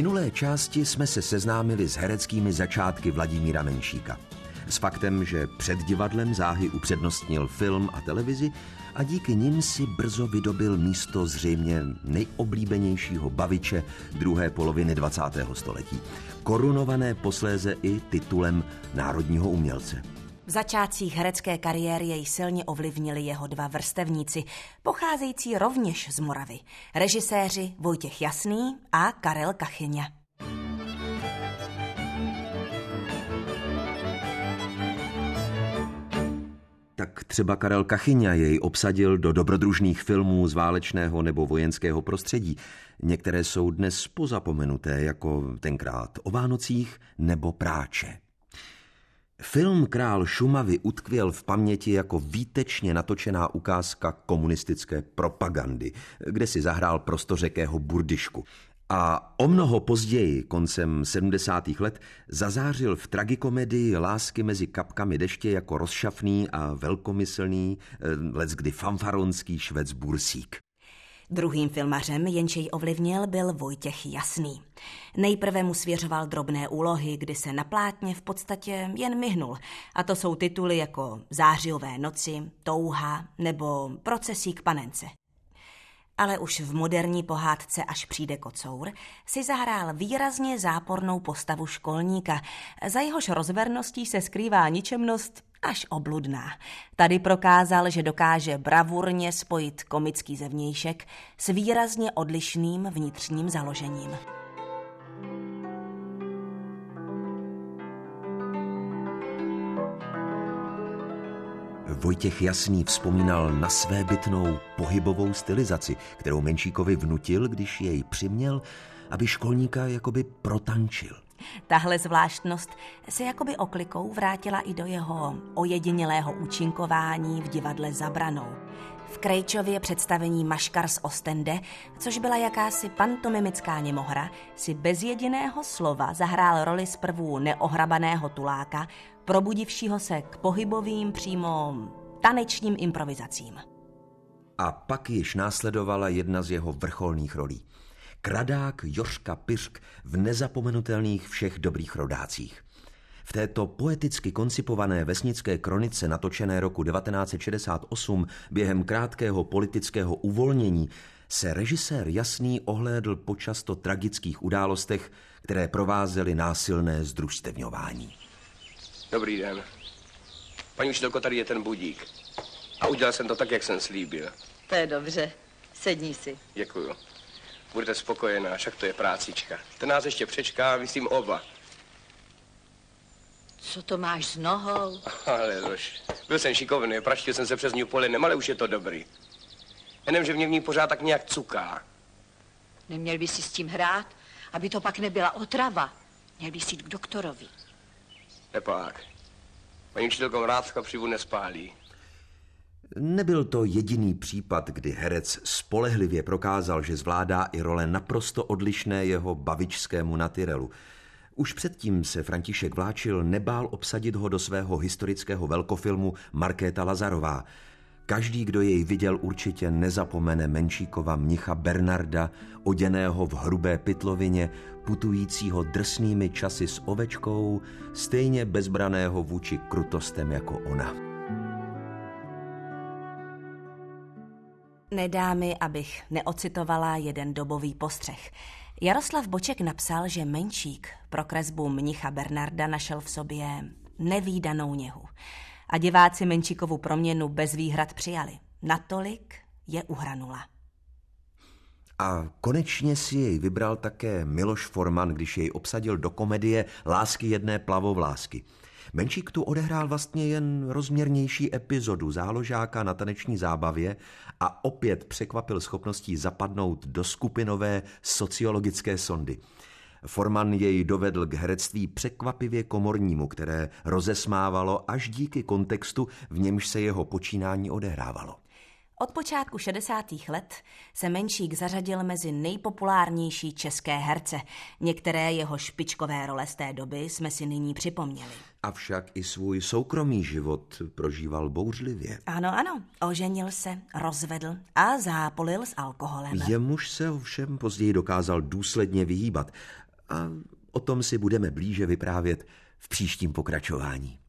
minulé části jsme se seznámili s hereckými začátky Vladimíra Menšíka. S faktem, že před divadlem záhy upřednostnil film a televizi a díky nim si brzo vydobil místo zřejmě nejoblíbenějšího baviče druhé poloviny 20. století, korunované posléze i titulem národního umělce. V začátcích herecké kariéry jej silně ovlivnili jeho dva vrstevníci, pocházející rovněž z Moravy, režiséři Vojtěch Jasný a Karel Kachyňa. Tak třeba Karel Kachyňa jej obsadil do dobrodružných filmů z válečného nebo vojenského prostředí. Některé jsou dnes pozapomenuté, jako Tenkrát o Vánocích nebo Práče. Film Král Šumavy utkvěl v paměti jako výtečně natočená ukázka komunistické propagandy, kde si zahrál prostořekého Burdyšku. A o mnoho později, koncem 70. let, zazářil v tragikomedii Lásky mezi kapkami deště jako rozšafný a velkomyslný, leckdy fanfaronský švec Bursík. Druhým filmařem, jenž jej ovlivnil, byl Vojtěch Jasný. Nejprve mu svěřoval drobné úlohy, kdy se na plátně v podstatě jen myhnul. A to jsou tituly jako Zářijové noci, Touha nebo Procesí k panence. Ale už v moderní pohádce Až přijde kocour si zahrál výrazně zápornou postavu školníka, za jehož rozverností se skrývá ničemnost až obludná. Tady prokázal, že dokáže bravurně spojit komický zevnějšek s výrazně odlišným vnitřním založením. Vojtěch Jasný vzpomínal na svébytnou pohybovou stylizaci, kterou Menšíkovi vnutil, když jej přiměl, aby školníka jakoby protančil. Tahle zvláštnost se jakoby oklikou vrátila i do jeho ojedinělého účinkování v divadle Za branou. V Krejčově představení Maškar z Ostende, což byla jakási pantomimická němohra, si bez jediného slova zahrál roli zprvu neohrabaného tuláka, probudivšího se k pohybovým, přímo tanečním improvizacím. A pak již následovala jedna z jeho vrcholných rolí. Kradák Jožka Piřk v nezapomenutelných Všech dobrých rodácích. V této poeticky koncipované vesnické kronice natočené roku 1968 během krátkého politického uvolnění se režisér Jasný ohlédl po často tragických událostech, které provázely násilné združstevňování. Dobrý den. Paní učitelko, tady je ten budík. A udělal jsem to tak, jak jsem slíbil. To je dobře. Sedni si. Děkuju. Budete spokojená, však to je prácička. Ten nás ještě přečká, myslím oba. Co to máš s nohou? Ale rož, byl jsem šikovný, praštil jsem se přes ní polenem, ale už je to dobrý. Jenom, že mě v ní pořád tak nějak cuká. Neměl by si s tím hrát, aby to pak nebyla otrava. Měl by si jít k doktorovi. Nepák. Paní učitelko, Mrázka přivu nespálí. Nebyl to jediný případ, kdy herec spolehlivě prokázal, že zvládá i role naprosto odlišné jeho bavičskému natyrelu. Už předtím se František Vláčil nebál obsadit ho do svého historického velkofilmu Markéta Lazarová. Každý, kdo jej viděl, určitě nezapomene Menšíkova mnicha Bernarda, oděného v hrubé pytlovině, putujícího drsnými časy s ovečkou, stejně bezbraného vůči krutostem jako ona. Nedá mi, abych neocitovala jeden dobový postřeh. Jaroslav Boček napsal, že Menšík pro kresbu mnicha Bernarda našel v sobě nevídanou něhu. A diváci Menšíkovu proměnu bez výhrad přijali. Natolik je uhranula. A konečně si jej vybral také Miloš Forman, když jej obsadil do komedie Lásky jedné plavovlásky. Menšík tu odehrál vlastně jen rozměrnější epizodu záložáka na taneční zábavě a opět překvapil schopností zapadnout do skupinové sociologické sondy. Forman jej dovedl k herectví překvapivě komornímu, které rozesmávalo až díky kontextu, v němž se jeho počínání odehrávalo. Od počátku 60. let se Menšík zařadil mezi nejpopulárnější české herce. Některé jeho špičkové role z té doby jsme si nyní připomněli. Avšak i svůj soukromý život prožíval bouřlivě. Ano, oženil se, rozvedl a zápolil s alkoholem. Jemuž se ovšem později dokázal důsledně vyhýbat. A o tom si budeme blíže vyprávět v příštím pokračování.